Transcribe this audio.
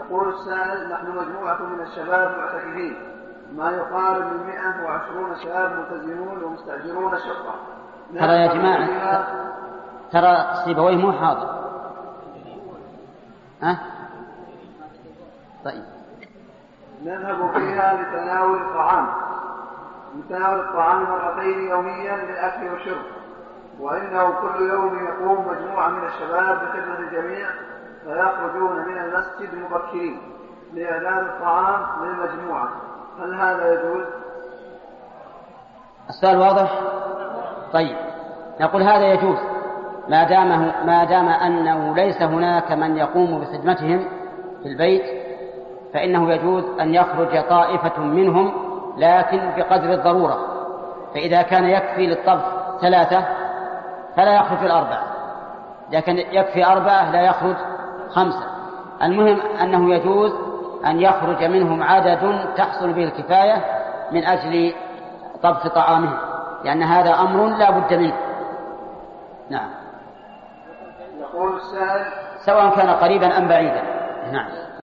يقول السائل: نحن مجموعة من الشباب معتكفين، ما يقارب من 120 شباب ملتزمون ومستأجرون شقة. ترى يا جماعة، ترى سيبويه مو حاضر. طيب. نذهب فيها لتناول الطعام مرتين يوميا للأكل والشرب، وإنه كل يوم يقوم مجموعة من الشباب بخدمة الجميع، فيخرجون من المسجد مبكرين لإعداد الطعام للمجموعة. هل هذا يجوز؟ السؤال واضح؟ طيب، نقول هذا يجوز ما دام أنه ليس هناك من يقوم بخدمتهم في البيت، فإنه يجوز أن يخرج طائفة منهم، لكن بقدر الضرورة. فإذا كان يكفي للطبخ 3 فلا يخرج 4، لكن يكفي 4 لا يخرج 5. المهم أنه يجوز أن يخرج منهم عدد تحصل به الكفاية من أجل طبخ طعامهم، لأن هذا أمر لا بد منه. نعم. يقول السائل: سواء كان قريبا أم بعيدا. نعم.